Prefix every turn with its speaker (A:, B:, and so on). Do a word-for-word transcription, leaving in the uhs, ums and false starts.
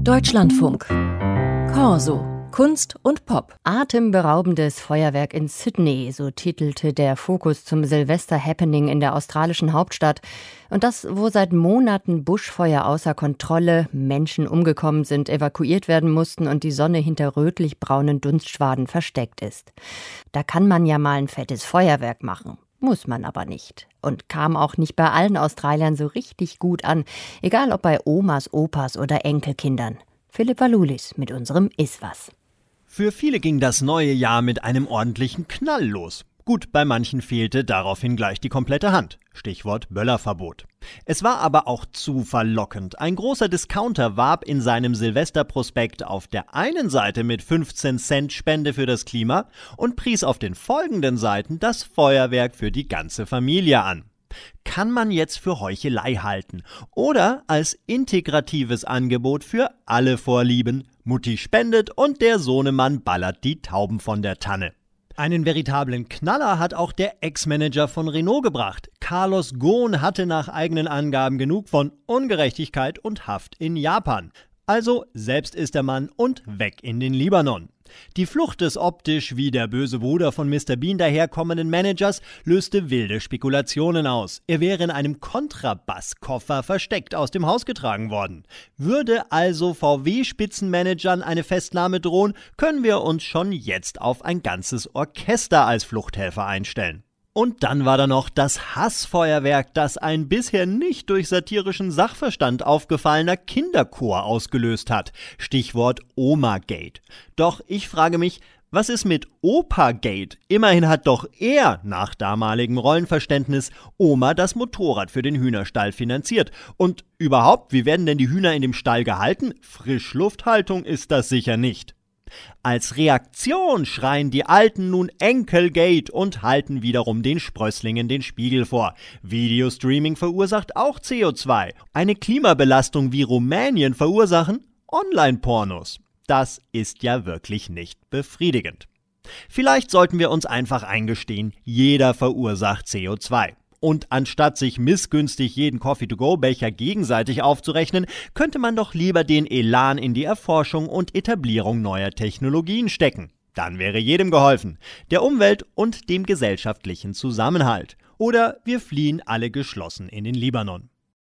A: Deutschlandfunk. Corso. Kunst und Pop. Atemberaubendes Feuerwerk in Sydney, so titelte der Fokus zum Silvester-Happening in der australischen Hauptstadt. Und das, wo seit Monaten Buschfeuer außer Kontrolle, Menschen umgekommen sind, evakuiert werden mussten und die Sonne hinter rötlich-braunen Dunstschwaden versteckt ist. Da kann man ja mal ein fettes Feuerwerk machen. Muss man aber nicht. Und kam auch nicht bei allen Australiern so richtig gut an. Egal ob bei Omas, Opas oder Enkelkindern. Philipp Walulis mit unserem Iswas.
B: Für viele ging das neue Jahr mit einem ordentlichen Knall los. Gut, bei manchen fehlte daraufhin gleich die komplette Hand. Stichwort Böllerverbot. Es war aber auch zu verlockend. Ein großer Discounter warb in seinem Silvesterprospekt auf der einen Seite mit fünfzehn Cent Spende für das Klima und pries auf den folgenden Seiten das Feuerwerk für die ganze Familie an. Kann man jetzt für Heuchelei halten oder als integratives Angebot für alle Vorlieben. Mutti spendet und der Sohnemann ballert die Tauben von der Tanne. Einen veritablen Knaller hat auch der Ex-Manager von Renault gebracht. Carlos Ghosn hatte nach eigenen Angaben genug von Ungerechtigkeit und Haft in Japan. Also selbst ist der Mann und weg in den Libanon. Die Flucht des optisch wie der böse Bruder von Mister Bean daherkommenden Managers löste wilde Spekulationen aus. Er wäre in einem Kontrabasskoffer versteckt aus dem Haus getragen worden. Würde also V W-Spitzenmanagern eine Festnahme drohen, können wir uns schon jetzt auf ein ganzes Orchester als Fluchthelfer einstellen. Und dann war da noch das Hassfeuerwerk, das ein bisher nicht durch satirischen Sachverstand aufgefallener Kinderchor ausgelöst hat. Stichwort Oma-Gate. Doch ich frage mich, was ist mit Opa-Gate? Immerhin hat doch er, nach damaligem Rollenverständnis, Oma das Motorrad für den Hühnerstall finanziert. Und überhaupt, wie werden denn die Hühner in dem Stall gehalten? Frischlufthaltung ist das sicher nicht. Als Reaktion schreien die Alten nun Enkelgate und halten wiederum den Sprösslingen den Spiegel vor. Videostreaming verursacht auch C O zwei. Eine Klimabelastung wie Rumänien verursachen Online-Pornos. Das ist ja wirklich nicht befriedigend. Vielleicht sollten wir uns einfach eingestehen, jeder verursacht C O zwei. Und anstatt sich missgünstig jeden Coffee-to-go-Becher gegenseitig aufzurechnen, könnte man doch lieber den Elan in die Erforschung und Etablierung neuer Technologien stecken. Dann wäre jedem geholfen, der Umwelt und dem gesellschaftlichen Zusammenhalt. Oder wir fliehen alle geschlossen in den Libanon.